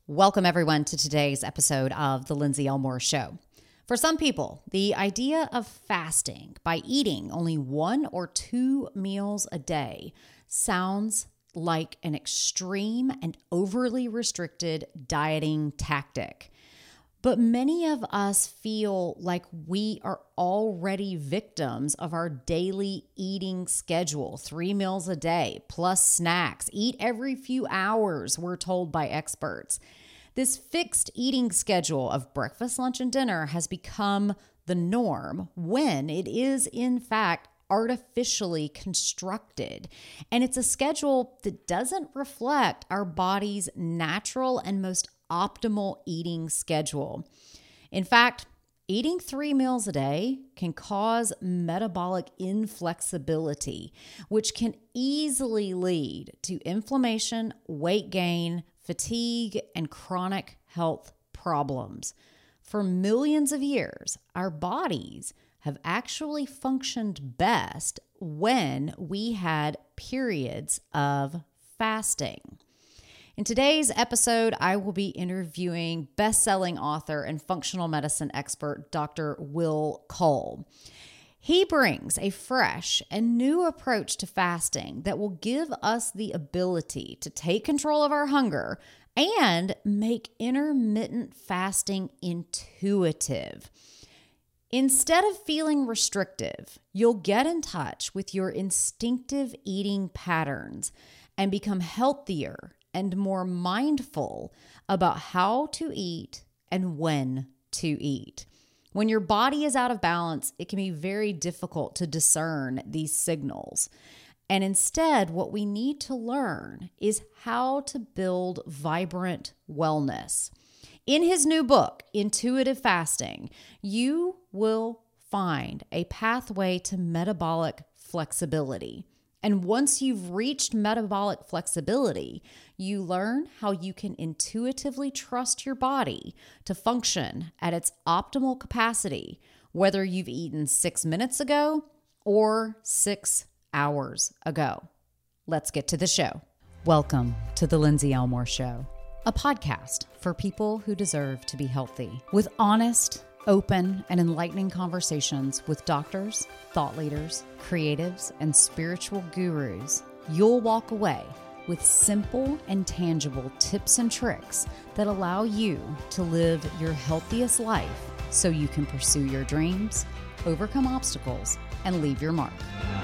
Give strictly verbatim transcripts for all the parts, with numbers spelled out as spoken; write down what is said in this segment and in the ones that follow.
Welcome, everyone, to today's episode of The Lindsay Elmore Show. For some people, the idea of fasting by eating only one or two meals a day sounds like an extreme and overly restricted dieting tactic. But many of us feel like we are already victims of our daily eating schedule. Three meals a day, plus snacks. Eat every few hours, we're told by experts. This fixed eating schedule of breakfast, lunch, and dinner has become the norm when it is, in fact, artificially constructed. And it's a schedule that doesn't reflect our body's natural and most optimal eating schedule. In fact, eating three meals a day can cause metabolic inflexibility, which can easily lead to inflammation, weight gain, fatigue, and chronic health problems. For millions of years, our bodies have actually functioned best when we had periods of fasting. In today's episode, I will be interviewing best-selling author and functional medicine expert, Doctor Will Cole. He brings a fresh and new approach to fasting that will give us the ability to take control of our hunger and make intermittent fasting intuitive. Instead of feeling restrictive, you'll get in touch with your instinctive eating patterns and become healthier and more mindful about how to eat and when to eat. When your body is out of balance, it can be very difficult to discern these signals. And instead, what we need to learn is how to build vibrant wellness. In his new book, Intuitive Fasting, you will find a pathway to metabolic flexibility. And once you've reached metabolic flexibility, you learn how you can intuitively trust your body to function at its optimal capacity, whether you've eaten six minutes ago or six hours ago. Let's get to the show. Welcome to The Lindsay Elmore Show, a podcast for people who deserve to be healthy, with honest, open, and enlightening conversations with doctors, thought leaders, creatives, and spiritual gurus. You'll walk away with simple and tangible tips and tricks that allow you to live your healthiest life so you can pursue your dreams, overcome obstacles, and leave your mark.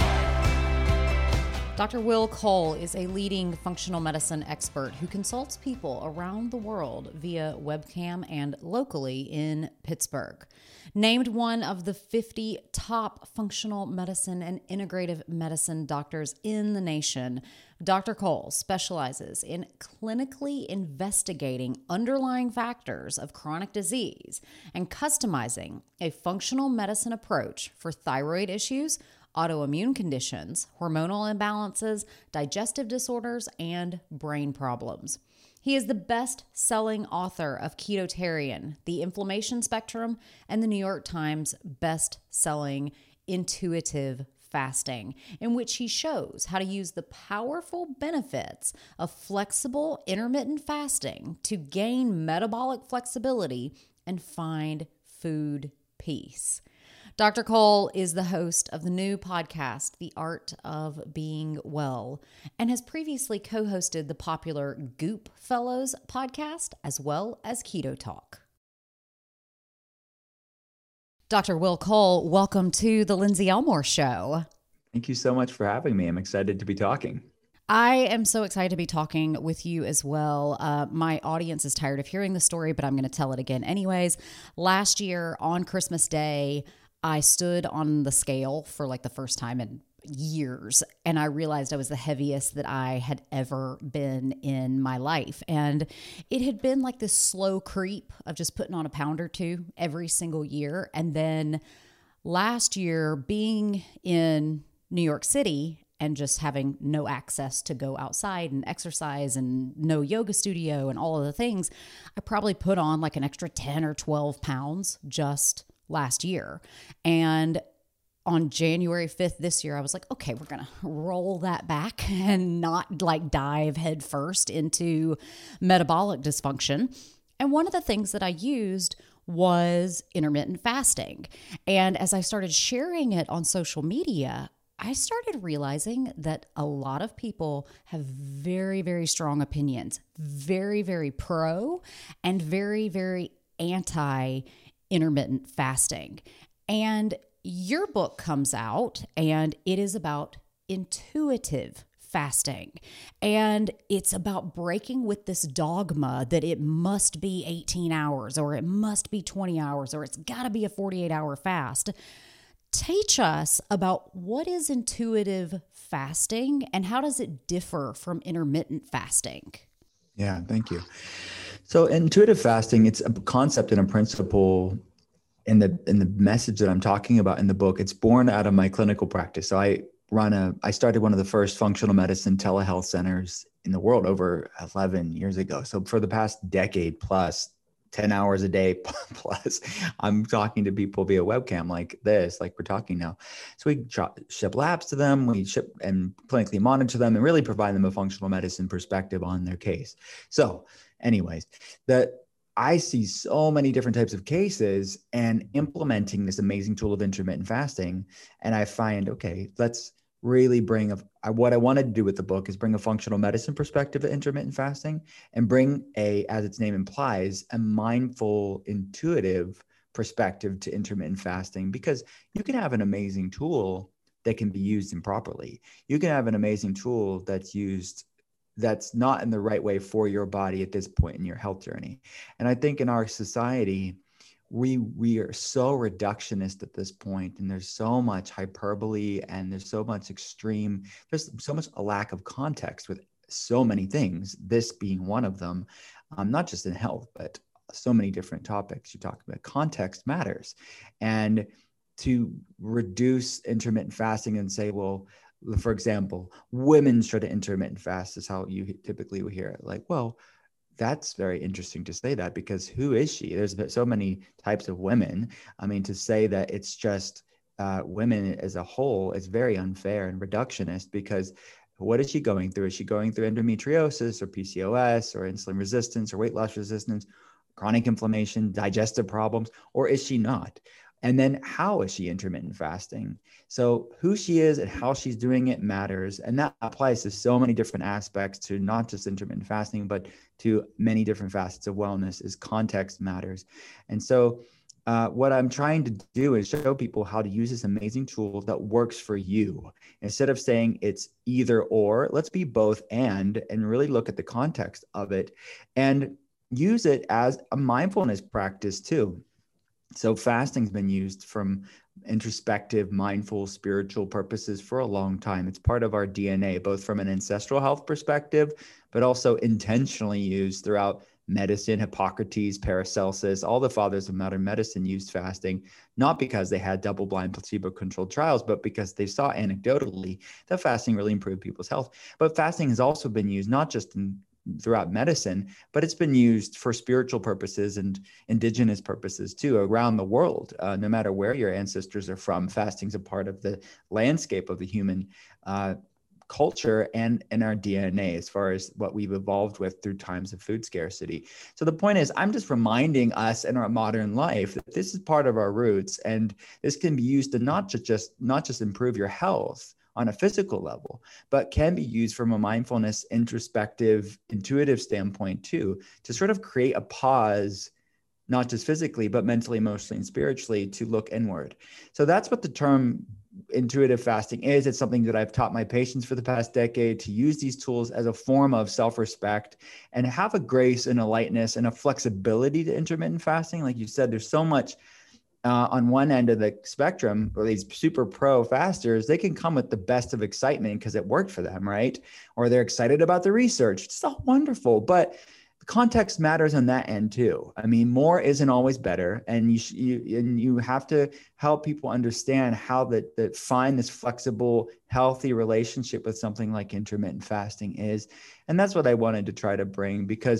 Doctor Will Cole is a leading functional medicine expert who consults people around the world via webcam and locally in Pittsburgh. Named one of the fifty top functional medicine and integrative medicine doctors in the nation, Doctor Cole specializes in clinically investigating underlying factors of chronic disease and customizing a functional medicine approach for thyroid issues, autoimmune conditions, hormonal imbalances, digestive disorders, and brain problems. He is the best-selling author of Ketotarian, The Inflammation Spectrum, and the New York Times best-selling Intuitive Fasting, in which he shows how to use the powerful benefits of flexible intermittent fasting to gain metabolic flexibility and find food peace. Doctor Cole is the host of the new podcast, The Art of Being Well, and has previously co-hosted the popular Goop Fellows podcast, as well as Keto Talk. Doctor Will Cole, welcome to the Lindsay Elmore Show. Thank you so much for having me. I'm excited to be talking. I am so excited to be talking with you as well. Uh, my audience is tired of hearing the story, but I'm going to tell it again anyways. Last year on Christmas Day, I stood on the scale for like the first time in years, and I realized I was the heaviest that I had ever been in my life. And it had been like this slow creep of just putting on a pound or two every single year. And then last year, being in New York City and just having no access to go outside and exercise and no yoga studio and all of the things, I probably put on like an extra ten or twelve pounds just last year. And on January fifth this year, I was like, okay, we're going to roll that back and not like dive headfirst into metabolic dysfunction. And one of the things that I used was intermittent fasting. And as I started sharing it on social media, I started realizing that a lot of people have very, very strong opinions, very, very pro and very, very anti intermittent fasting. And your book comes out and it is about intuitive fasting. And it's about breaking with this dogma that it must be eighteen hours or it must be twenty hours or it's got to be a forty-eight hour fast. Teach us about what is intuitive fasting and how does it differ from intermittent fasting? Yeah, thank you. So intuitive fasting, it's a concept and a principle in the in the message that I'm talking about in the book. It's born out of my clinical practice. So I run a, I started one of the first functional medicine telehealth centers in the world over eleven years ago. So for the past decade plus, ten hours a day plus, I'm talking to people via webcam like this, like we're talking now. So we ship labs to them, we ship and clinically monitor them and really provide them a functional medicine perspective on their case. So anyways, the I see so many different types of cases and implementing this amazing tool of intermittent fasting. And I find, okay, let's really bring a, what I wanted to do with the book is bring a functional medicine perspective to intermittent fasting and bring a, as its name implies, a mindful, intuitive perspective to intermittent fasting, because you can have an amazing tool that can be used improperly. You can have an amazing tool that's used that's not in the right way for your body at this point in your health journey. And I think in our society, we we are so reductionist at this point, and there's so much hyperbole and there's so much extreme, there's so much a lack of context with so many things, this being one of them, um, not just in health, but so many different topics you talk about. Context matters. And to reduce intermittent fasting and say, well, for example, women should intermittent fast is how you typically will hear it. Like, well, that's very interesting to say that, because who is she? There's so many types of women. I mean, to say that it's just uh, women as a whole is very unfair and reductionist, because what is she going through? Is she going through endometriosis or P C O S or insulin resistance or weight loss resistance, chronic inflammation, digestive problems, or is she not? And then how is she intermittent fasting? So who she is and how she's doing it matters. And that applies to so many different aspects, to not just intermittent fasting, but to many different facets of wellness. Is context matters. And so uh, what I'm trying to do is show people how to use this amazing tool that works for you. Instead of saying it's either or, let's be both and, and really look at the context of it and use it as a mindfulness practice too. So fasting's been used from introspective, mindful, spiritual purposes for a long time. It's part of our D N A, both from an ancestral health perspective, but also intentionally used throughout medicine. Hippocrates, Paracelsus, all the fathers of modern medicine used fasting, not because they had double-blind placebo-controlled trials, but because they saw anecdotally that fasting really improved people's health. But fasting has also been used not just in throughout medicine, but it's been used for spiritual purposes and indigenous purposes too around the world. Uh, no matter where your ancestors are from, fasting's a part of the landscape of the human uh, culture and in our D N A as far as what we've evolved with through times of food scarcity. So the point is, I'm just reminding us in our modern life that this is part of our roots, and this can be used to not just, just not just improve your health on a physical level, but can be used from a mindfulness, introspective, intuitive standpoint too, to sort of create a pause, not just physically, but mentally, emotionally, and spiritually, to look inward. So that's what the term intuitive fasting is. It's something that I've taught my patients for the past decade, to use these tools as a form of self-respect and have a grace and a lightness and a flexibility to intermittent fasting. Like you said, there's so much Uh, on one end of the spectrum, or these super pro fasters, they can come with the best of excitement because it worked for them, right? Or they're excited about the research. It's all wonderful, but context matters on that end too. I mean, more isn't always better, and you sh- you and you have to help people understand how that that find this flexible, healthy relationship with something like intermittent fasting is, and that's what I wanted to try to bring, because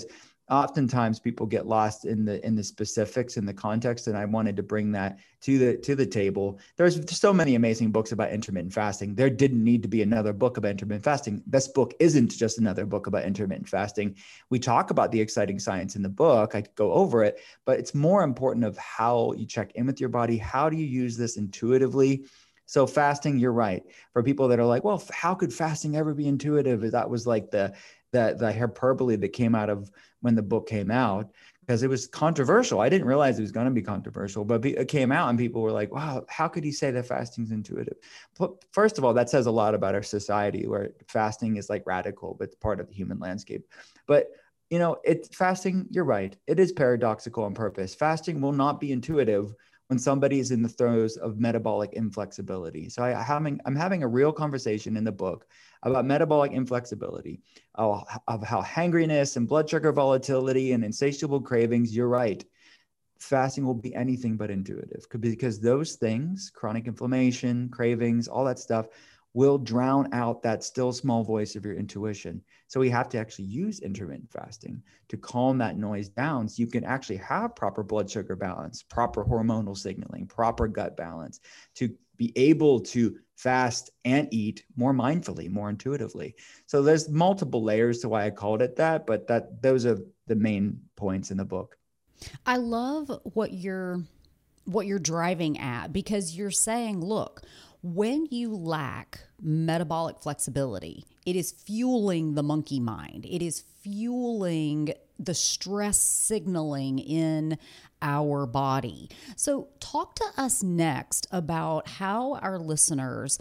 oftentimes people get lost in the in the specifics in the context, and I wanted to bring that to the to the table. There's so many amazing books about intermittent fasting. There didn't need to be another book about intermittent fasting. This book isn't just another book about intermittent fasting. We talk about the exciting science in the book. I could go over it, but it's more important of how you check in with your body. How do you use this intuitively? So fasting, you're right. For people that are like, well, how could fasting ever be intuitive? That was like the the the hyperbole that came out of when the book came out, because it was controversial. I didn't realize it was going to be controversial, but it came out and people were like, wow, how could he say that fasting's intuitive? But first of all, that says a lot about our society, where fasting is like radical, but it's part of the human landscape. But you know, it's fasting, you're right. It is paradoxical on purpose. Fasting will not be intuitive when somebody is in the throes of metabolic inflexibility. So I having, I'm having a real conversation in the book about metabolic inflexibility, of, of how hangriness and blood sugar volatility and insatiable cravings, you're right, fasting will be anything but intuitive, because those things, chronic inflammation, cravings, all that stuff, will drown out that still small voice of your intuition. So we have to actually use intermittent fasting to calm that noise down, so you can actually have proper blood sugar balance, proper hormonal signaling, proper gut balance, to be able to fast and eat more mindfully, more intuitively. So there's multiple layers to why I called it that, but that those are the main points in the book. I love what you're what you're driving at, because you're saying, look, when you lack metabolic flexibility, it is fueling the monkey mind. It is fueling the stress signaling in our body. So talk to us next about how our listeners,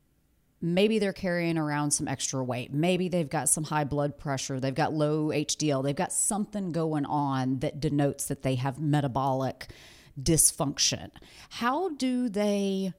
maybe they're carrying around some extra weight. Maybe they've got some high blood pressure. They've got low H D L. They've got something going on that denotes that they have metabolic dysfunction. How do they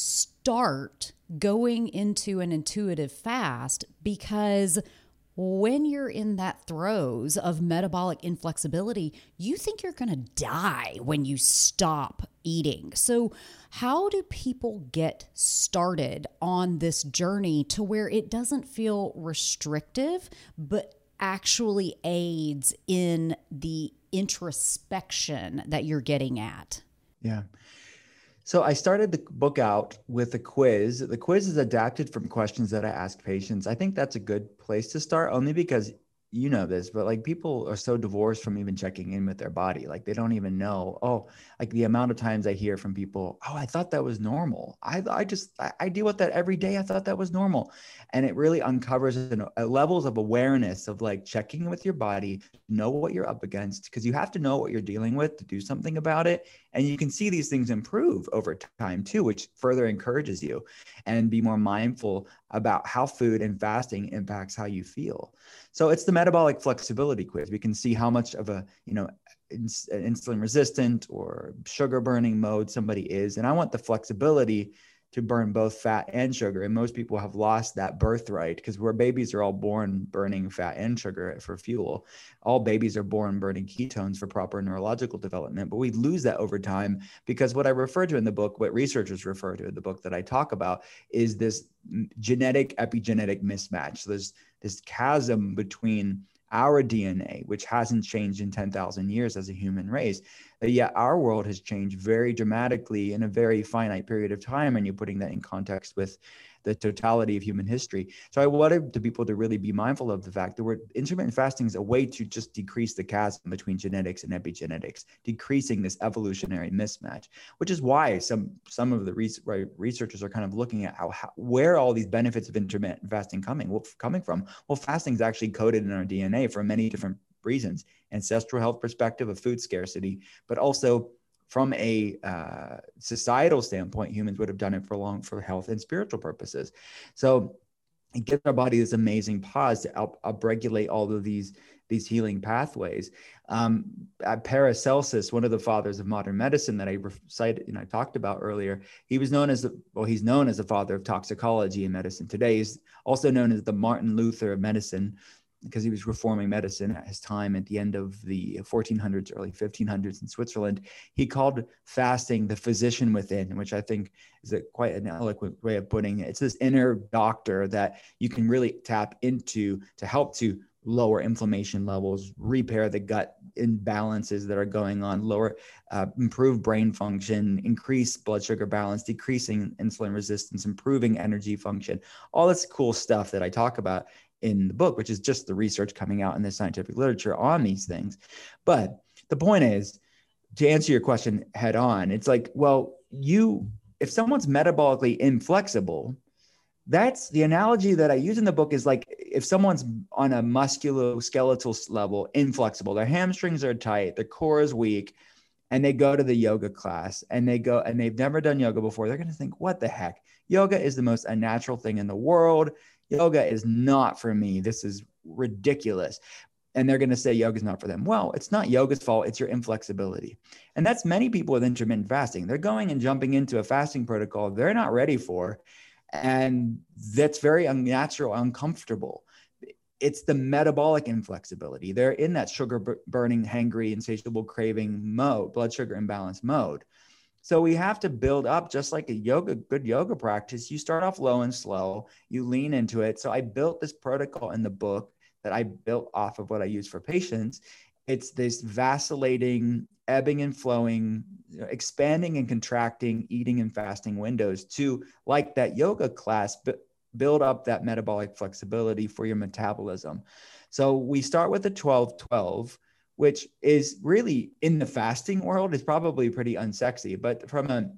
start going into an intuitive fast? Because when you're in that throes of metabolic inflexibility, you think you're going to die when you stop eating. So how do people get started on this journey to where it doesn't feel restrictive, but actually aids in the introspection that you're getting at? Yeah. So I started the book out with a quiz. The quiz is adapted from questions that I asked patients. I think that's a good place to start, only because you know this, but like people are so divorced from even checking in with their body. Like they don't even know, oh, like the amount of times I hear from people, oh, I thought that was normal. I, I just, I, I deal with that every day. I thought that was normal. And it really uncovers an, a levels of awareness of like checking in with your body, know what you're up against, because you have to know what you're dealing with to do something about it. And you can see these things improve over time too, which further encourages you, and be more mindful about how food and fasting impacts how you feel. So it's the metabolic flexibility quiz. We can see how much of a, you know, ins- insulin resistant or sugar burning mode somebody is. And I want the flexibility to burn both fat and sugar. And most people have lost that birthright, because where babies are all born burning fat and sugar for fuel. All babies are born burning ketones for proper neurological development, but we lose that over time, because what I refer to in the book, what researchers refer to in the book that I talk about, is this genetic epigenetic mismatch. So there's this chasm between our D N A, which hasn't changed in ten thousand years as a human race. But yet our world has changed very dramatically in a very finite period of time. And you're putting that in context with the totality of human history. So I wanted the people to really be mindful of the fact that we're, intermittent fasting is a way to just decrease the chasm between genetics and epigenetics, decreasing this evolutionary mismatch, which is why some some of the re- researchers are kind of looking at how, how where all these benefits of intermittent fasting coming well, coming from. Well, fasting is actually coded in our D N A for many different reasons: ancestral health perspective of food scarcity, but also from a uh, societal standpoint, humans would have done it for long for health and spiritual purposes. So it gives our body this amazing pause to up, upregulate all of these, these healing pathways. Um, Paracelsus, one of the fathers of modern medicine that I cited, you know, I talked about earlier, he was known as the, well, he's known as the father of toxicology in medicine today. He's also known as the Martin Luther of medicine, because he was reforming medicine at his time at the end of the fourteen hundreds, early fifteen hundreds in Switzerland. He called fasting the physician within, which I think is a, quite an eloquent way of putting it. It's this inner doctor that you can really tap into to help to lower inflammation levels, repair the gut imbalances that are going on, lower, uh, improve brain function, increase blood sugar balance, decreasing insulin resistance, improving energy function, all this cool stuff that I talk about in the book, which is just the research coming out in the scientific literature on these things. But the point is, to answer your question head on, it's like, well, you, if someone's metabolically inflexible, that's the analogy that I use in the book is like, if someone's on a musculoskeletal level, inflexible, their hamstrings are tight, their core is weak, and they go to the yoga class and they go and they've never done yoga before, they're going to think, what the heck? Yoga is the most unnatural thing in the world. Yoga is not for me. This is ridiculous. And they're going to say yoga is not for them. Well, it's not yoga's fault. It's your inflexibility. And that's many people with intermittent fasting. They're going and jumping into a fasting protocol they're not ready for. And that's very unnatural, uncomfortable. It's the metabolic inflexibility. They're in that sugar burning, hangry, insatiable craving mode, blood sugar imbalance mode. So we have to build up, just like a yoga, good yoga practice. You start off low and slow, you lean into it. So I built this protocol in the book that I built off of what I use for patients. It's this vacillating, ebbing and flowing, you know, expanding and contracting, eating and fasting windows to, like that yoga class, but build up that metabolic flexibility for your metabolism. So we start with the twelve twelve, which is really, in the fasting world, is probably pretty unsexy, but from a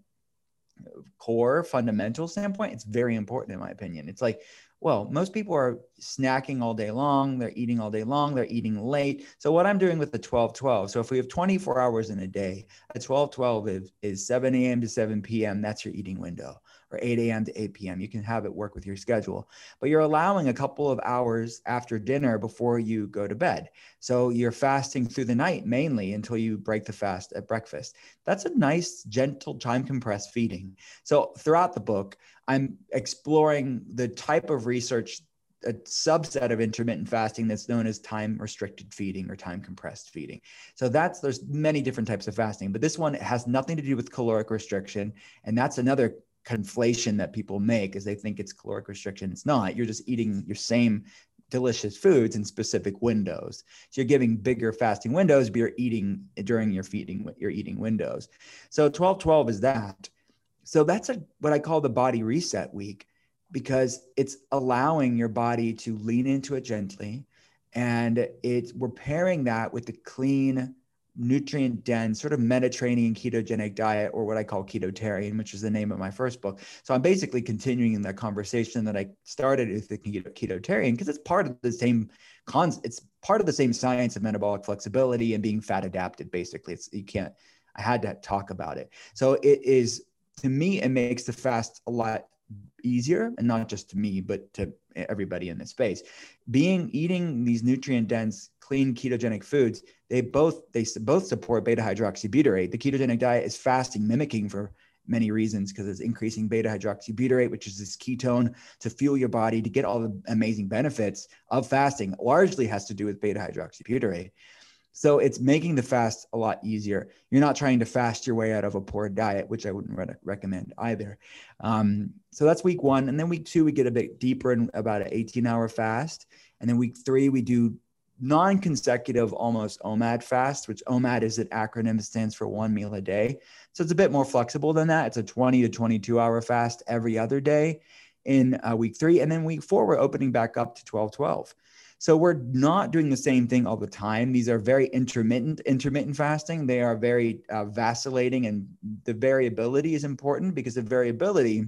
core fundamental standpoint, it's very important in my opinion. It's like, well, most people are snacking all day long. They're eating all day long. They're eating late. So what I'm doing with the twelve twelve, so if we have twenty-four hours in a day, a twelve twelve is, is seven a.m. to seven p.m. That's your eating window, or eight a.m. to eight p.m. You can have it work with your schedule, but you're allowing a couple of hours after dinner before you go to bed. So you're fasting through the night mainly until you break the fast at breakfast. That's a nice, gentle, time compressed feeding. So throughout the book, I'm exploring the type of research, a subset of intermittent fasting that's known as time restricted feeding or time compressed feeding. So that's, there's many different types of fasting, but this one has nothing to do with caloric restriction. And that's another conflation that people make, is they think it's caloric restriction. It's not. You're just eating your same delicious foods in specific windows. So you're giving bigger fasting windows, but you're eating during your feeding, your eating windows. So twelve twelve is that. So that's a, what I call the body reset week, because it's allowing your body to lean into it gently. And it's, we're pairing that with the clean, nutrient dense, sort of Mediterranean ketogenic diet, or what I call ketotarian, which is the name of my first book. So I'm basically continuing in that conversation that I started with the ketotarian, because it's part of the same cons. It's part of the same science of metabolic flexibility and being fat adapted. Basically, it's, you can't, I had to talk about it. So it is, to me, it makes the fast a lot easier, and not just to me, but to everybody in this space. Being, eating these nutrient dense, clean ketogenic foods, they both, they both support beta hydroxybutyrate. The ketogenic diet is fasting mimicking for many reasons, because it's increasing beta hydroxybutyrate, which is this ketone to fuel your body to get all the amazing benefits of fasting. Largely has to do with beta hydroxybutyrate. So it's making the fast a lot easier. You're not trying to fast your way out of a poor diet, which I wouldn't re- recommend either. Um, so that's week one. And then week two, we get a bit deeper in about an eighteen hour fast. And then week three, we do non-consecutive, almost O M A D fast, which O M A D is an acronym that stands for one meal a day. So it's a bit more flexible than that. It's a twenty to twenty-two hour fast every other day in uh, week three. And then week four, we're opening back up to twelve twelve. So we're not doing the same thing all the time. These are very intermittent, intermittent fasting. They are very uh, vacillating, and the variability is important, because the variability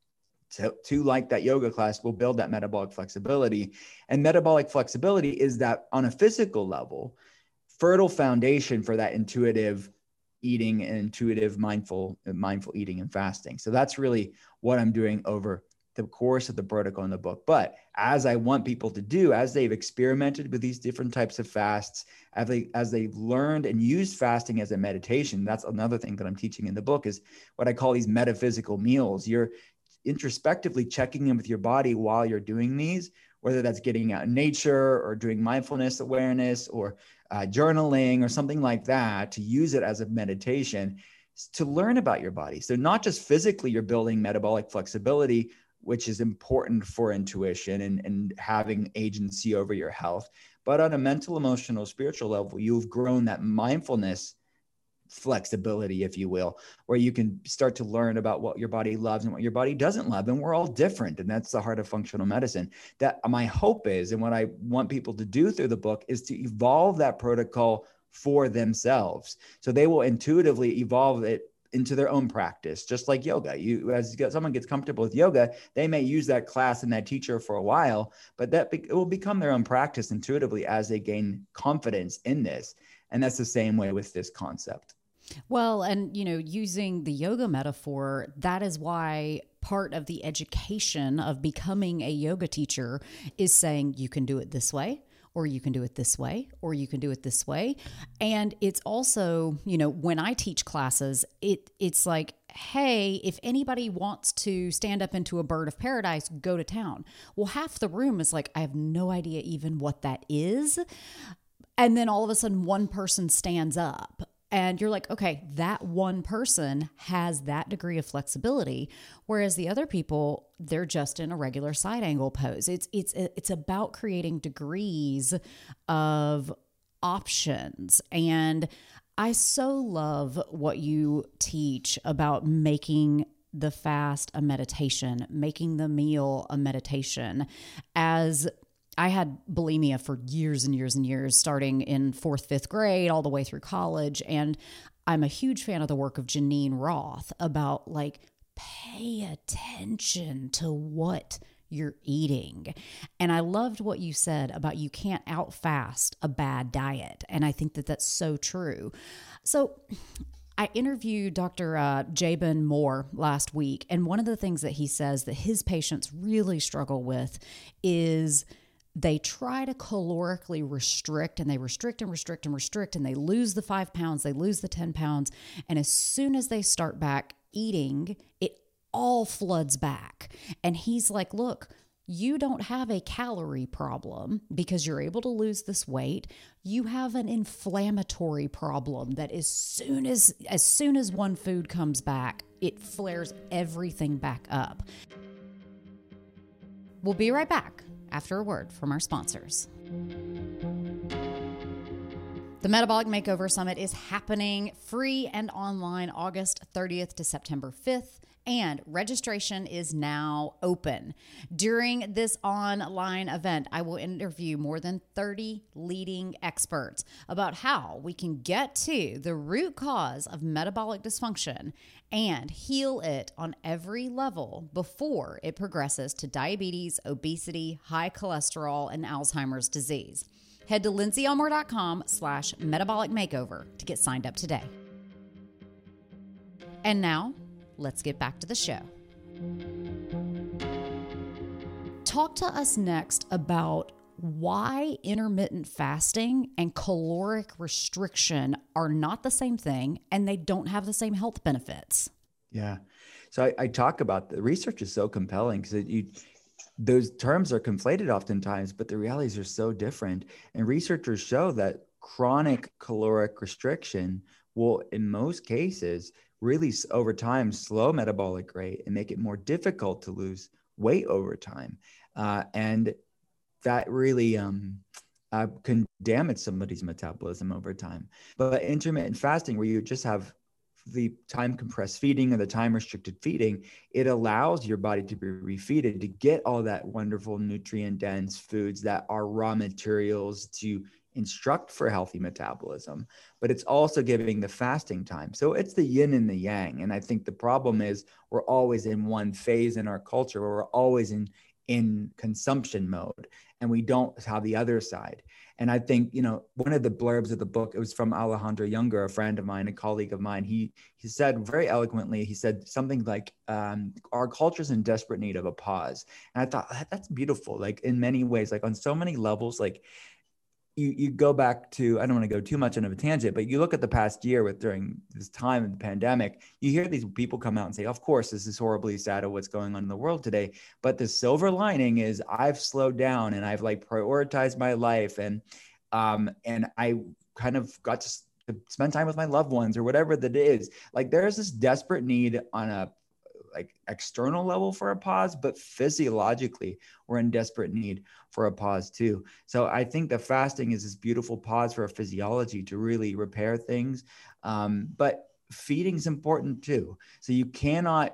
to, to like that yoga class will build that metabolic flexibility. And metabolic flexibility is that, on a physical level, fertile foundation for that intuitive eating and intuitive mindful, mindful eating and fasting. So that's really what I'm doing over the course of the protocol in the book. But as I want people to do, as they've experimented with these different types of fasts, as they, as they've learned and used fasting as a meditation, that's another thing that I'm teaching in the book, is what I call these metaphysical meals. You're introspectively checking in with your body while you're doing these, whether that's getting out in nature or doing mindfulness awareness or uh, journaling or something like that, to use it as a meditation, to learn about your body. So not just physically you're building metabolic flexibility, which is important for intuition and, and having agency over your health, But on a mental, emotional, spiritual level, you've grown that mindfulness flexibility, if you will, where you can start to learn about what your body loves and what your body doesn't love. And we're all different. And that's the heart of functional medicine. That my hope is, and what I want people to do through the book is to evolve that protocol for themselves. So they will intuitively evolve it into their own practice, just like yoga. You, as someone gets comfortable with yoga, they may use that class and that teacher for a while, but that be, it will become their own practice intuitively as they gain confidence in this. And that's the same way with this concept. Well, and, you know, using the yoga metaphor, that is why part of the education of becoming a yoga teacher is saying you can do it this way, or you can do it this way, or you can do it this way. And it's also, you know, when I teach classes, it it's like, hey, if anybody wants to stand up into a bird of paradise, go to town. Well, half the room is like, I have no idea even what that is. And then all of a sudden one person stands up. And you're like, okay, that one person has that degree of flexibility, whereas the other people, they're just in a regular side angle pose. It's it's it's about creating degrees of options. And I so love what you teach about making the fast a meditation, making the meal a meditation. As I had bulimia for years and years and years, starting in fourth, fifth grade, all the way through college. And I'm a huge fan of the work of Janine Roth about like, pay attention to what you're eating. And I loved what you said about you can't outfast a bad diet. And I think that that's so true. So I interviewed Doctor Uh, Jabin Moore last week. And one of the things that he says that his patients really struggle with is they try to calorically restrict, and they restrict and restrict and restrict, and they lose the five pounds, they lose the ten pounds. And as soon as they start back eating, it all floods back. And he's like, look, you don't have a calorie problem because you're able to lose this weight. You have an inflammatory problem that as soon as, as soon as one food comes back, it flares everything back up. We'll be right back after a word from our sponsors. The Metabolic Makeover Summit is happening free and online August thirtieth to September fifth, and registration is now open. During this online event, I will interview more than thirty leading experts about how we can get to the root cause of metabolic dysfunction and heal it on every level before it progresses to diabetes, obesity, high cholesterol, and Alzheimer's disease. Head to lindsayelmore.com slash metabolic makeover to get signed up today. And now, let's get back to the show. Talk to us next about why intermittent fasting and caloric restriction are not the same thing and they don't have the same health benefits. Yeah. So I, I talk about the research is so compelling because you those terms are conflated oftentimes, but the realities are so different. And researchers show that chronic caloric restriction will, in most cases, really over time slow metabolic rate and make it more difficult to lose weight over time. Uh, and that really um, uh, can damage somebody's metabolism over time. But intermittent fasting, where you just have the time compressed feeding or the time restricted feeding, it allows your body to be refeeded to get all that wonderful nutrient dense foods that are raw materials to instruct for healthy metabolism, but it's also giving the fasting time. So it's the yin and the yang. And I think the problem is we're always in one phase in our culture where we're always in, in consumption mode and we don't have the other side. And I think, you know, one of the blurbs of the book, it was from Alejandro Younger, a friend of mine, a colleague of mine. He he said very eloquently, he said something like, um, our culture's in desperate need of a pause. And I thought, that's beautiful. Like in many ways, like on so many levels, like you you go back to, I don't want to go too much into a tangent, but you look at the past year with during this time of the pandemic, you hear these people come out and say, of course, this is horribly sad of what's going on in the world today. But the silver lining is I've slowed down and I've like prioritized my life. And, um, and I kind of got to to spend time with my loved ones or whatever that is. Like there's this desperate need on a like external level for a pause, but physiologically, we're in desperate need for a pause too. So I think that fasting is this beautiful pause for our physiology to really repair things. Um, but feeding is important too. So you cannot,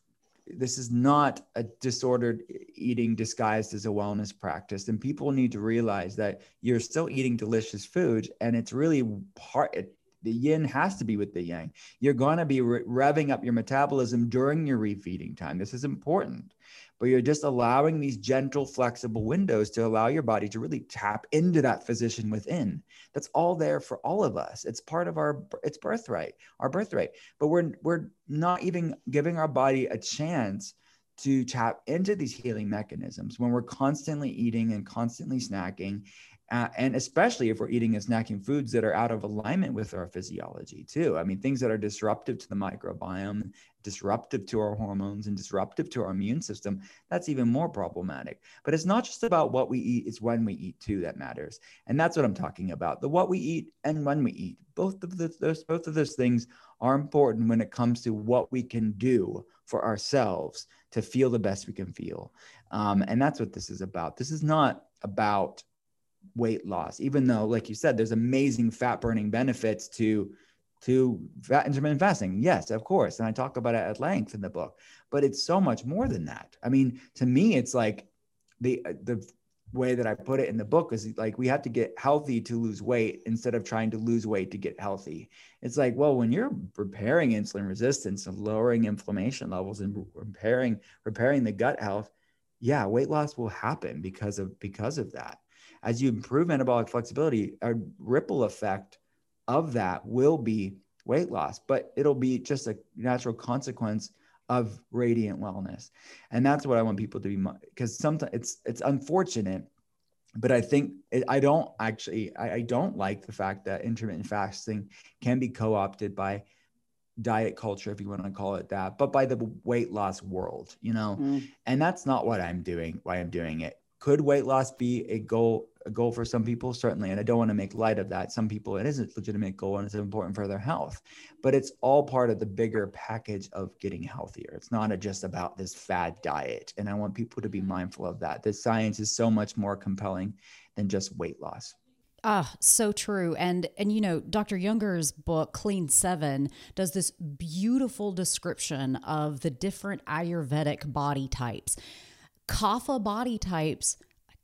this is not a disordered eating disguised as a wellness practice. And people need to realize that you're still eating delicious food, and it's really part, it, the yin has to be with the yang. You're going to be re- revving up your metabolism during your refeeding time. This is important, but you're just allowing these gentle, flexible windows to allow your body to really tap into that physician within. That's all there for all of us. It's part of our, it's birthright, our birthright, but we're, we're not even giving our body a chance to tap into these healing mechanisms when we're constantly eating and constantly snacking. Uh, and especially if we're eating and snacking foods that are out of alignment with our physiology too. I mean, things that are disruptive to the microbiome, disruptive to our hormones, and disruptive to our immune system, that's even more problematic. But it's not just about what we eat, it's when we eat too that matters. And that's what I'm talking about. The what we eat and when we eat. Both of the, those, both of those things are important when it comes to what we can do for ourselves to feel the best we can feel. Um, and that's what this is about. This is not about weight loss, even though, like you said, there's amazing fat burning benefits to to fat intermittent fasting. Yes, of course. And I talk about it at length in the book, but it's so much more than that. I mean, to me, it's like the the way that I put it in the book is like, we have to get healthy to lose weight instead of trying to lose weight to get healthy. It's like, well, when you're repairing insulin resistance and lowering inflammation levels and repairing repairing the gut health, yeah, weight loss will happen because of because of that. As you improve metabolic flexibility, a ripple effect of that will be weight loss, but it'll be just a natural consequence of radiant wellness. And that's what I want people to be, because sometimes it's, it's unfortunate, but I think it, I don't actually, I, I don't like the fact that intermittent fasting can be co-opted by diet culture, if you want to call it that, but by the weight loss world, you know, mm. and that's not what I'm doing, why I'm doing it. Could weight loss be a goal, a goal for some people? Certainly. And I don't want to make light of that. Some people, it is a legitimate goal and it's important for their health, but it's all part of the bigger package of getting healthier. It's not a, just about this fad diet. And I want people to be mindful of that. The science is so much more compelling than just weight loss. Ah, so true. And, and, you know, Doctor Younger's book, Clean Seven, does this beautiful description of the different Ayurvedic body types. Kapha body types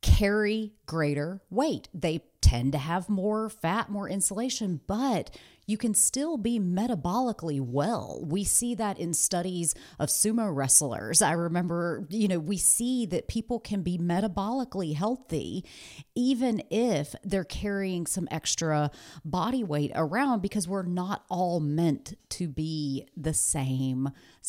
carry greater weight. They tend to have more fat, more insulation, but you can still be metabolically well. We see that in studies of sumo wrestlers. I remember, you know, we see that people can be metabolically healthy even if they're carrying some extra body weight around, because we're not all meant to be the same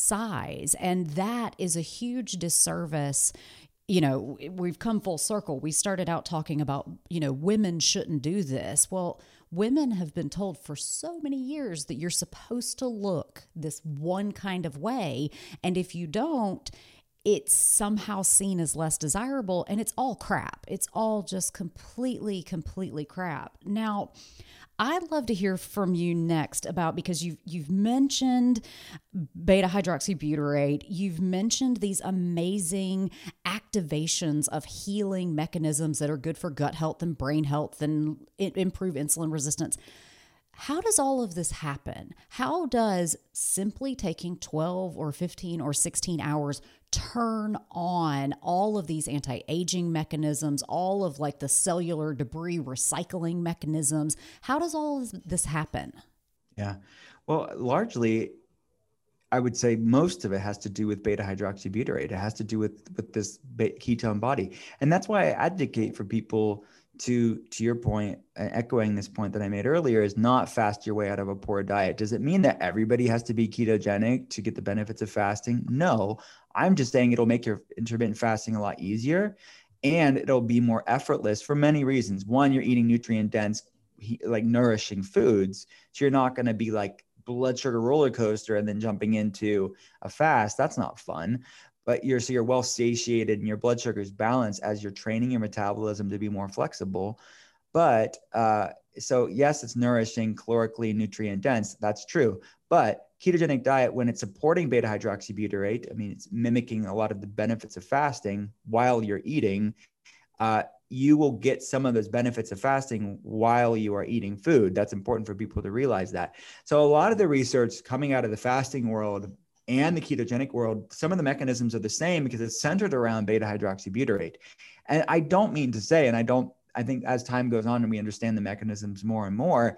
size. And that is a huge disservice. You know, we've come full circle. We started out talking about, you know, women shouldn't do this. Well, women have been told for so many years that you're supposed to look this one kind of way. And if you don't, it's somehow seen as less desirable, and it's all crap. It's all just completely, completely crap. Now, I'd love to hear from you next about, because you've, you've mentioned beta hydroxybutyrate. You've mentioned these amazing activations of healing mechanisms that are good for gut health and brain health and improve insulin resistance. How does all of this happen? How does simply taking twelve or fifteen or sixteen hours turn on all of these anti-aging mechanisms, all of like the cellular debris recycling mechanisms? How does all of this happen? Yeah, well, largely, I would say most of it has to do with beta hydroxybutyrate. It has to do with, with this ketone body. And that's why I advocate for people to, to your point, uh, echoing this point that I made earlier, is not fast your way out of a poor diet. Does it mean that everybody has to be ketogenic to get the benefits of fasting? No, I'm just saying it'll make your intermittent fasting a lot easier, and it'll be more effortless for many reasons. One, you're eating nutrient dense, like nourishing foods. So you're not going to be like blood sugar roller coaster and then jumping into a fast. That's not fun. But you're, so you're well satiated and your blood sugar is balanced as you're training your metabolism to be more flexible. But uh, so yes, it's nourishing, calorically nutrient dense. That's true. But ketogenic diet, when it's supporting beta hydroxybutyrate, I mean, it's mimicking a lot of the benefits of fasting while you're eating, uh, you will get some of those benefits of fasting while you are eating food. That's important for people to realize that. So a lot of the research coming out of the fasting world and the ketogenic world, some of the mechanisms are the same because it's centered around beta hydroxybutyrate. And I don't mean to say, and I don't, I think as time goes on and we understand the mechanisms more and more,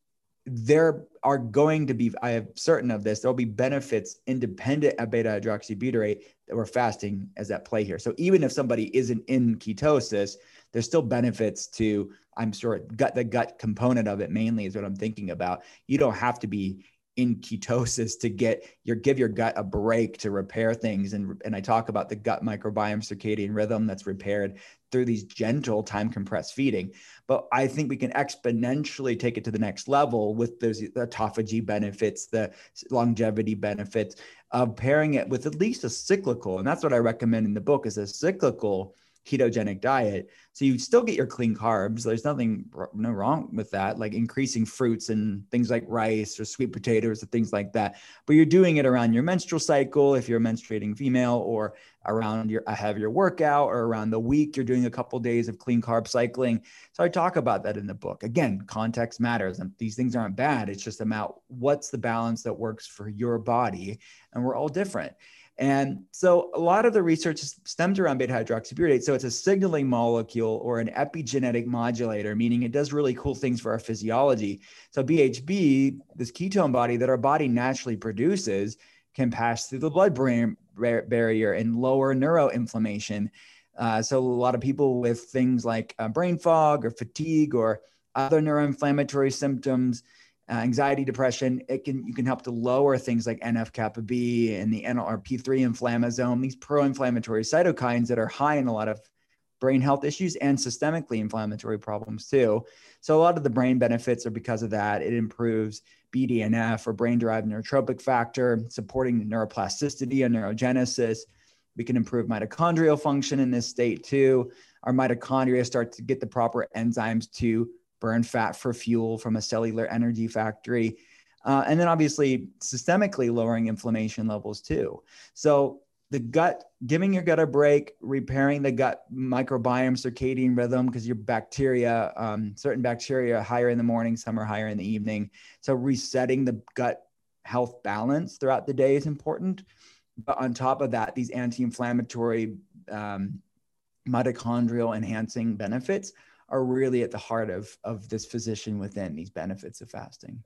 there are going to be, I am certain of this, there'll be benefits independent of beta hydroxybutyrate that we're fasting as at play here. So even if somebody isn't in ketosis, there's still benefits to, I'm sure, gut, the gut component of it mainly is what I'm thinking about. You don't have to be in ketosis to get your, give your gut a break to repair things. And, and I talk about the gut microbiome circadian rhythm that's repaired through these gentle time compressed feeding. But I think we can exponentially take it to the next level with those the autophagy benefits, the longevity benefits of pairing it with at least a cyclical. And that's what I recommend in the book, is a cyclical ketogenic diet. So you still get your clean carbs. There's nothing no wrong with that, like increasing fruits and things like rice or sweet potatoes or things like that. But you're doing it around your menstrual cycle if you're a menstruating female, or around your have your workout, or around the week you're doing a couple of days of clean carb cycling. So I talk about that in the book. Again, context matters, and these things aren't bad. It's just about what's the balance that works for your body, and we're all different. And so a lot of the research is stemmed around beta hydroxybutyrate. So it's a signaling molecule or an epigenetic modulator, meaning it does really cool things for our physiology. So B H B, this ketone body that our body naturally produces, can pass through the blood-brain barrier and lower neuroinflammation. Uh, so a lot of people with things like uh, brain fog or fatigue or other neuroinflammatory symptoms, Uh, anxiety, depression, it can, you can help to lower things like N F kappa B and the N L R P three inflammasome, these pro-inflammatory cytokines that are high in a lot of brain health issues and systemically inflammatory problems too. So a lot of the brain benefits are because of that. It improves B D N F, or brain-derived neurotropic factor, supporting neuroplasticity and neurogenesis. We can improve mitochondrial function in this state too. Our mitochondria start to get the proper enzymes to burn fat for fuel from a cellular energy factory. Uh, and then obviously systemically lowering inflammation levels too. So the gut, giving your gut a break, repairing the gut microbiome circadian rhythm, because your bacteria, um, certain bacteria are higher in the morning, some are higher in the evening. So resetting the gut health balance throughout the day is important. But on top of that, these anti-inflammatory um, mitochondrial enhancing benefits are really at the heart of, of this physician within, these benefits of fasting.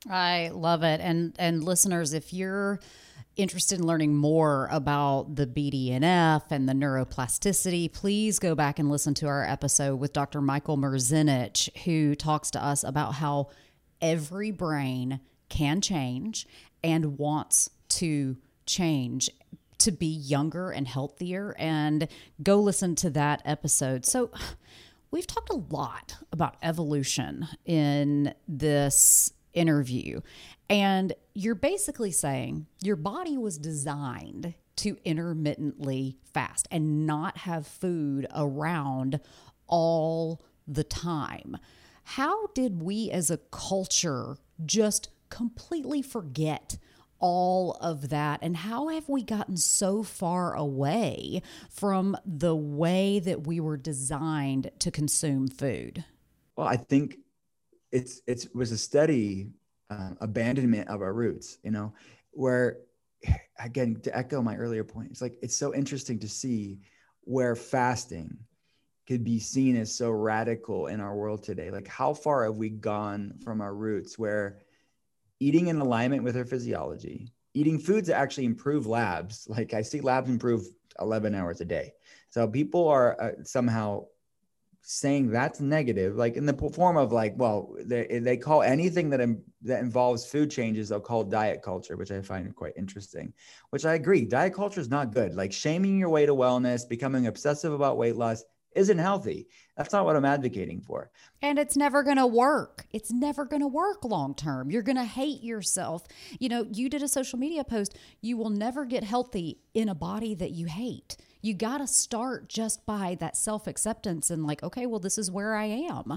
I love it. And, and listeners, if you're interested in learning more about the B D N F and the neuroplasticity, please go back and listen to our episode with Doctor Michael Merzenich, who talks to us about how every brain can change and wants to change to be younger and healthier. And go listen to that episode. So we've talked a lot about evolution in this interview, and you're basically saying your body was designed to intermittently fast and not have food around all the time. How did we as a culture just completely forget all of that? And how have we gotten so far away from the way that we were designed to consume food? Well, I think it's, it's it was a steady uh, abandonment of our roots, you know, where, again, to echo my earlier point, it's like, it's so interesting to see where fasting could be seen as so radical in our world today. Like, how far have we gone from our roots, where eating in alignment with our physiology, eating foods that actually improve labs. Like, I see labs improve eleven hours a day. So people are uh, somehow saying that's negative, like in the form of like, well, they, they call anything that, im- that involves food changes, they'll call diet culture, which I find quite interesting, which I agree. Diet culture is not good. Like, shaming your way to wellness, becoming obsessive about weight loss isn't healthy. That's not what I'm advocating for. And it's never going to work. It's never going to work long term. You're going to hate yourself. You know, you did a social media post. You will never get healthy in a body that you hate. You got to start just by that self-acceptance and like, okay, well, this is where I am.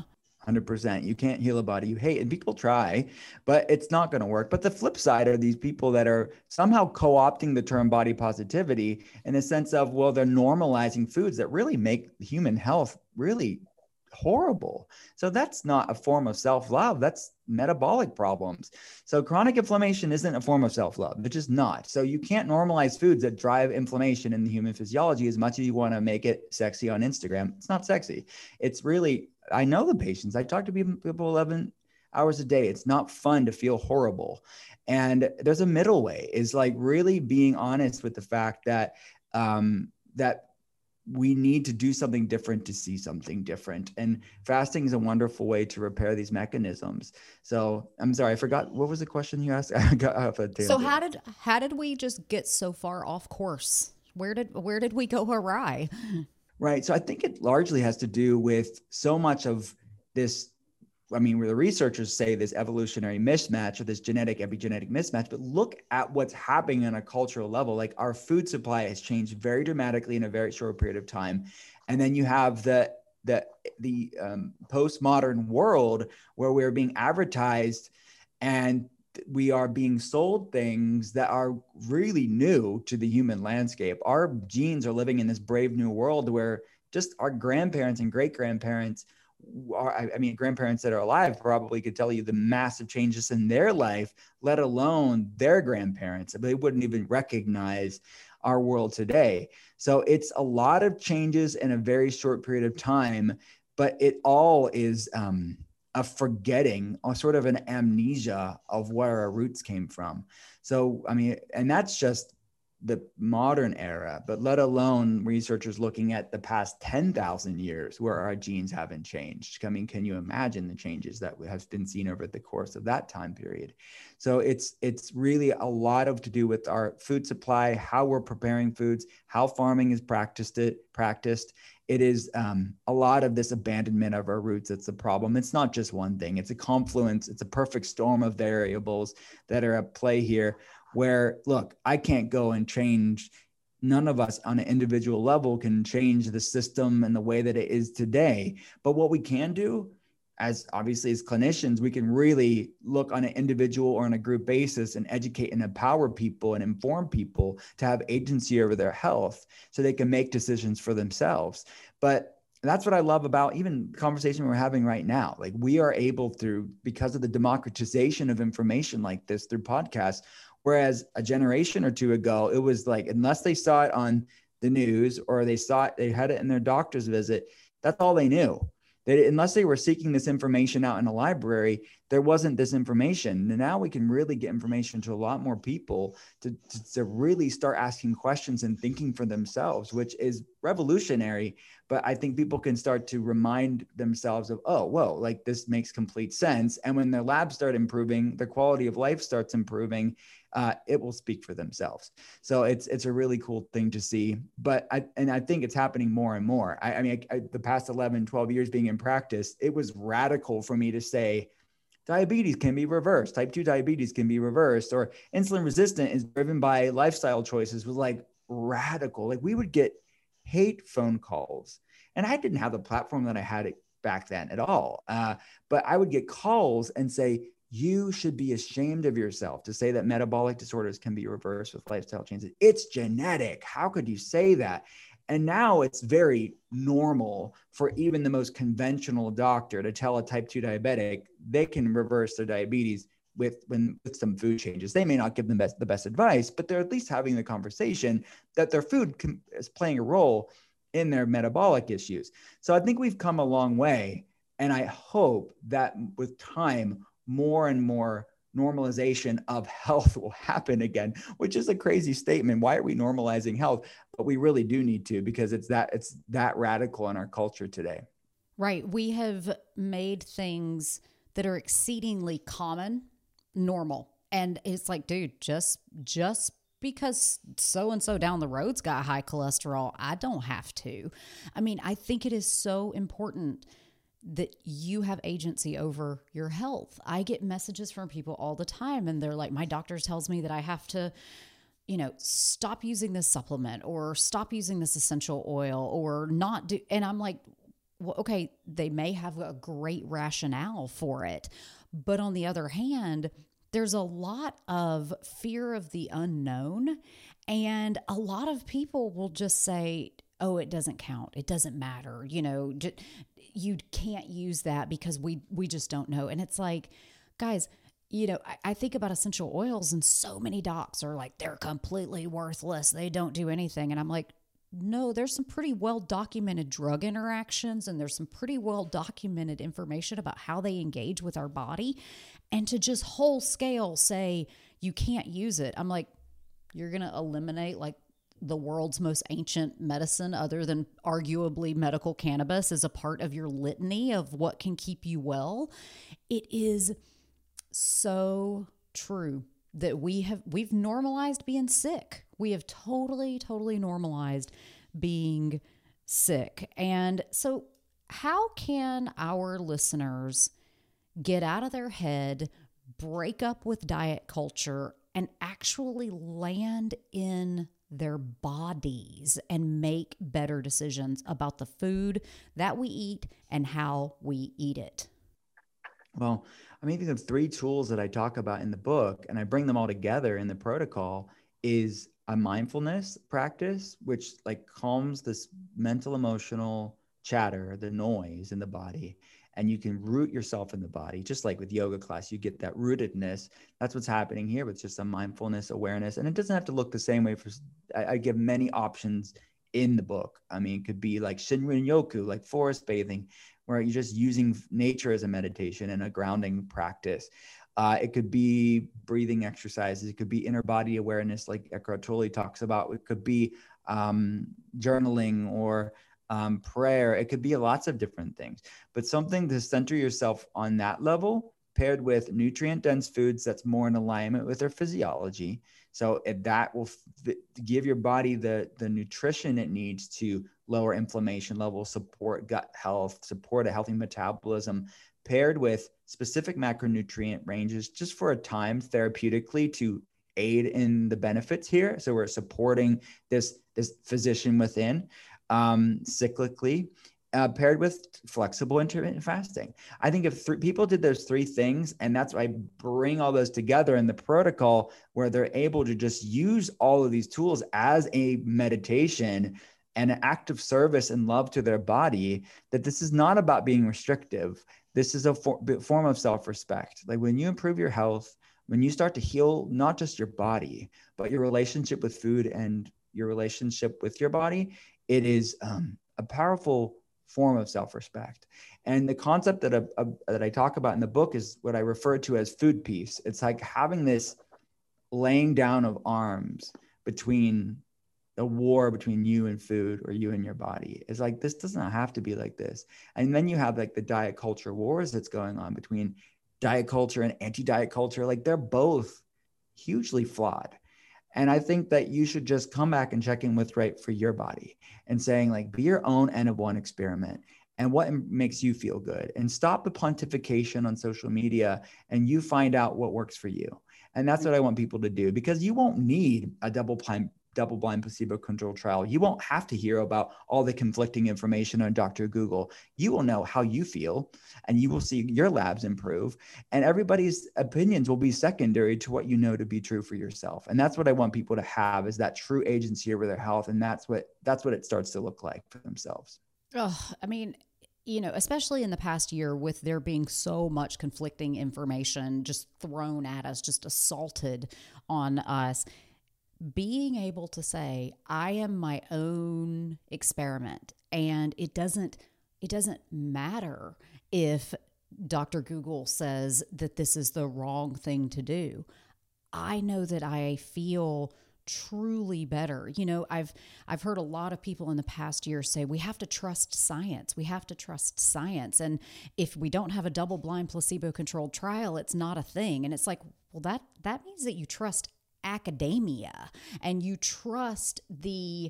one hundred percent. You can't heal a body you hate, and people try, but it's not going to work. But the flip side are these people that are somehow co-opting the term body positivity in the sense of, well, they're normalizing foods that really make human health really horrible. So that's not a form of self-love. That's metabolic problems. So chronic inflammation isn't a form of self-love. It's just not. So you can't normalize foods that drive inflammation in the human physiology as much as you want to make it sexy on Instagram. It's not sexy. It's really, I know the patients. I talk to people eleven hours a day. It's not fun to feel horrible. And there's a middle way, is like really being honest with the fact that, um, that we need to do something different to see something different. And fasting is a wonderful way to repair these mechanisms. So I'm sorry, I forgot. What was the question you asked? I got off a tangent. So how did, how did we just get so far off course? Where did, where did we go awry? Right. So I think it largely has to do with so much of this. I mean, where the researchers say this evolutionary mismatch or this genetic epigenetic mismatch, but look at what's happening on a cultural level. Like our food supply has changed very dramatically in a very short period of time. And then you have the, the, the um, postmodern world where we're being advertised and we are being sold things that are really new to the human landscape. Our genes are living in this brave new world where just our grandparents and great grandparents Are, I mean, grandparents that are alive probably could tell you the massive changes in their life, let alone their grandparents. They wouldn't even recognize our world today. So it's a lot of changes in a very short period of time, but it all is um, a forgetting or sort of an amnesia of where our roots came from. So, I mean, and that's just the modern era, but let alone researchers looking at the past ten thousand years where our genes haven't changed. I mean, can you imagine the changes that have been seen over the course of that time period? So it's, it's really a lot of to do with our food supply, how we're preparing foods, how farming is practiced it practiced. It is um, a lot of this abandonment of our roots that's the problem. It's not just one thing. It's a confluence. It's a perfect storm of variables that are at play here, where, look, I can't go and change. None of us on an individual level can change the system and the way that it is today. But what we can do, as obviously as clinicians, we can really look on an individual or on a group basis and educate and empower people and inform people to have agency over their health so they can make decisions for themselves. But that's what I love about even the conversation we're having right now. Like we are able through, because of the democratization of information like this through podcasts, whereas a generation or two ago, it was like, unless they saw it on the news or they saw it, they had it in their doctor's visit, that's all they knew. They, unless they were seeking this information out in a library, there wasn't this information. And now we can really get information to a lot more people to, to, to really start asking questions and thinking for themselves, which is revolutionary. But I think people can start to remind themselves of, oh, whoa, like this makes complete sense. And when their labs start improving, their quality of life starts improving, uh, it will speak for themselves. So it's it's a really cool thing to see. But I, and I think it's happening more and more. I, I mean, I, I, the past eleven, twelve years being in practice, it was radical for me to say, diabetes can be reversed. Type two diabetes can be reversed, or insulin resistant is driven by lifestyle choices, was like radical. Like we would get hate phone calls, and I didn't have the platform that I had it back then at all. Uh, but I would get calls and say, you should be ashamed of yourself to say that metabolic disorders can be reversed with lifestyle changes. It's genetic. How could you say that? And now it's very normal for even the most conventional doctor to tell a type two diabetic they can reverse their diabetes with, when, with some food changes. They may not give them best, the best advice, but they're at least having the conversation that their food can, is playing a role in their metabolic issues. So I think we've come a long way. And I hope that with time, more and more normalization of health will happen again, which is a crazy statement. Why are we normalizing health? But we really do need to, because it's that, it's that radical in our culture today. Right. We have made things that are exceedingly common normal. And it's like, dude, just, just because so-and-so down the road's got high cholesterol, I don't have to. I mean, I think it is so important that you have agency over your health. I get messages from people all the time, and they're like, my doctor tells me that I have to, you know, stop using this supplement or stop using this essential oil or not do. And I'm like, well, okay, they may have a great rationale for it. But on the other hand, there's a lot of fear of the unknown. And a lot of people will just say, oh, it doesn't count. It doesn't matter. You know, j- you can't use that because we, we just don't know. And it's like, guys, you know, I, I think about essential oils and so many docs are like, they're completely worthless. They don't do anything. And I'm like, no, there's some pretty well documented drug interactions and there's some pretty well documented information about how they engage with our body. And to just whole scale say you can't use it, I'm like, you're going to eliminate like the world's most ancient medicine other than arguably medical cannabis as a part of your litany of what can keep you well. It is so true that we have, we've normalized being sick. We have totally, totally normalized being sick. And so how can our listeners get out of their head, break up with diet culture, and actually land in their bodies and make better decisions about the food that we eat and how we eat it? Well, I mean, the three tools that I talk about in the book, and I bring them all together in the protocol, is a mindfulness practice, which like calms this mental, emotional chatter, the noise in the body, and you can root yourself in the body. Just like with yoga class, you get that rootedness. That's what's happening here with just some mindfulness awareness. And it doesn't have to look the same way. For I, I give many options in the book. I mean, it could be like Shinrin Yoku, like forest bathing, where you're just using nature as a meditation and a grounding practice. Uh, it could be breathing exercises. It could be inner body awareness, like Eckhart Tolle talks about. It could be um, journaling or um, prayer. It could be lots of different things, but something to center yourself on that level, paired with nutrient-dense foods that's more in alignment with their physiology. So if that will f- give your body the, the nutrition it needs to lower inflammation levels, support gut health, support a healthy metabolism, paired with specific macronutrient ranges just for a time therapeutically to aid in the benefits here. So we're supporting this, this physician within um, cyclically, uh, paired with flexible intermittent fasting. I think if th- people did those three things, and that's why I bring all those together in the protocol where they're able to just use all of these tools as a meditation and an act of service and love to their body, that this is not about being restrictive. This is a for, form of self-respect. Like when you improve your health, when you start to heal, not just your body, but your relationship with food and your relationship with your body, it is um, a powerful form of self-respect. And the concept that, I, uh, that I talk about in the book is what I refer to as food peace. It's like having this laying down of arms between a war between you and food or you and your body. It's like, this does not have to be like this. And then you have like the diet culture wars that's going on between diet culture and anti-diet culture. Like they're both hugely flawed. And I think that you should just come back and check in with right for your body and saying like, be your own N of one experiment and what makes you feel good, and stop the pontification on social media and you find out what works for you. And that's what I want people to do, because you won't need a double blind double-blind placebo-controlled trial. You won't have to hear about all the conflicting information on Doctor Google. You will know how you feel, and you will see your labs improve, and everybody's opinions will be secondary to what you know to be true for yourself. And that's what I want people to have, is that true agency over their health. And that's what, that's what it starts to look like for themselves. Oh, I mean, you know, especially in the past year with there being so much conflicting information just thrown at us, just assaulted on us, being able to say, I am my own experiment, and it doesn't, it doesn't matter if Doctor Google says that this is the wrong thing to do. I know that I feel truly better. You know, I've, I've heard a lot of people in the past year say, we have to trust science. We have to trust science. And if we don't have a double-blind placebo-controlled trial, it's not a thing. And it's like, well, that, that means that you trust academia and you trust the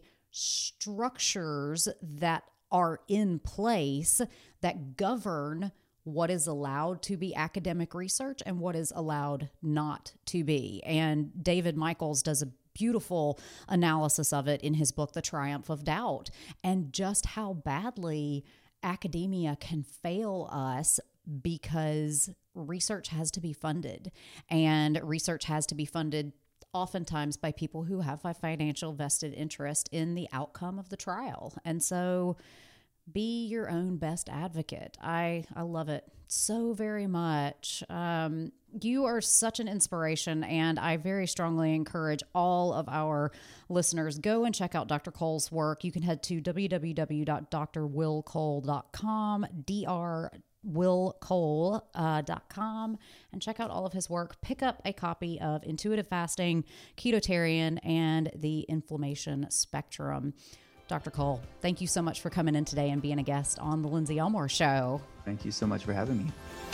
structures that are in place that govern what is allowed to be academic research and what is allowed not to be. And David Michaels does a beautiful analysis of it in his book, The Triumph of Doubt, and just how badly academia can fail us because research has to be funded, and research has to be funded oftentimes by people who have a financial vested interest in the outcome of the trial. And so be your own best advocate. I, I love it so very much. Um, you are such an inspiration, and I very strongly encourage all of our listeners, go and check out Doctor Cole's work. You can head to w w w dot d r will cole dot com, D R will cole dot com, and check out all of his work. Pick up a copy of Intuitive Fasting, Ketotarian, and the Inflammation Spectrum. Doctor Cole, thank you so much for coming in today and being a guest on The Lindsay Elmore Show. Thank you so much for having me.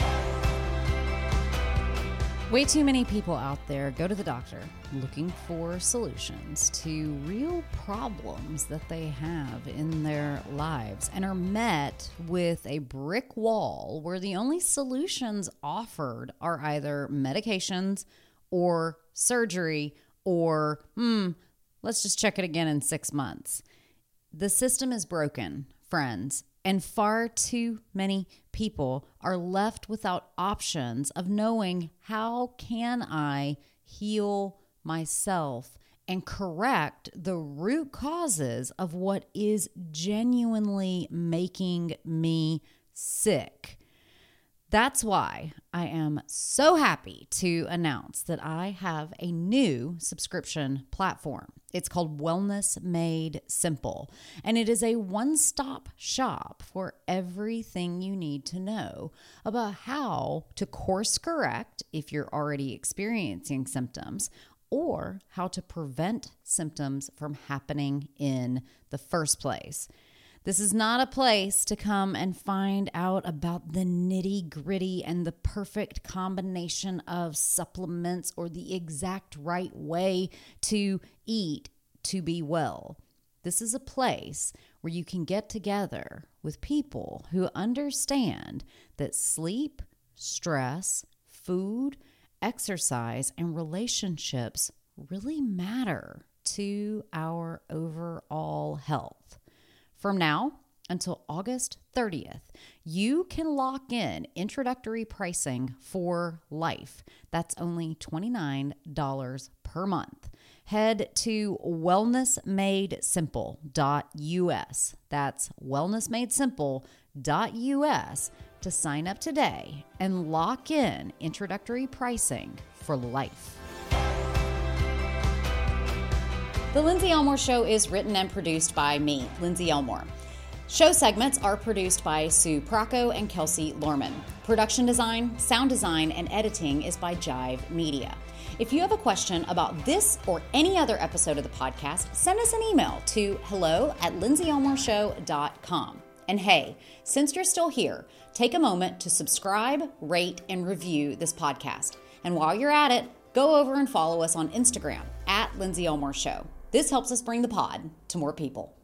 Way too many people out there go to the doctor looking for solutions to real problems that they have in their lives, and are met with a brick wall where the only solutions offered are either medications or surgery or, hmm, let's just check it again in six months. The system is broken, friends, and far too many people are left without options of knowing, how can I heal myself and correct the root causes of what is genuinely making me sick. That's why I am so happy to announce that I have a new subscription platform. It's called Wellness Made Simple, and it is a one-stop shop for everything you need to know about how to course correct if you're already experiencing symptoms, or how to prevent symptoms from happening in the first place. This is not a place to come and find out about the nitty-gritty and the perfect combination of supplements or the exact right way to eat to be well. This is a place where you can get together with people who understand that sleep, stress, food, exercise, and relationships really matter to our overall health. From now until August thirtieth, you can lock in introductory pricing for life. That's only twenty-nine dollars per month. Head to wellness made simple dot u s. That's wellness made simple dot u s to sign up today and lock in introductory pricing for life. The Lindsay Elmore Show is written and produced by me, Lindsay Elmore. Show segments are produced by Sue Procco and Kelsey Lorman. Production design, sound design, and editing is by Jive Media. If you have a question about this or any other episode of the podcast, send us an email to hello at lindsay elmore show dot com. And hey, since you're still here, take a moment to subscribe, rate, and review this podcast. And while you're at it, go over and follow us on Instagram at Lindsay Elmore Show. This helps us bring the pod to more people.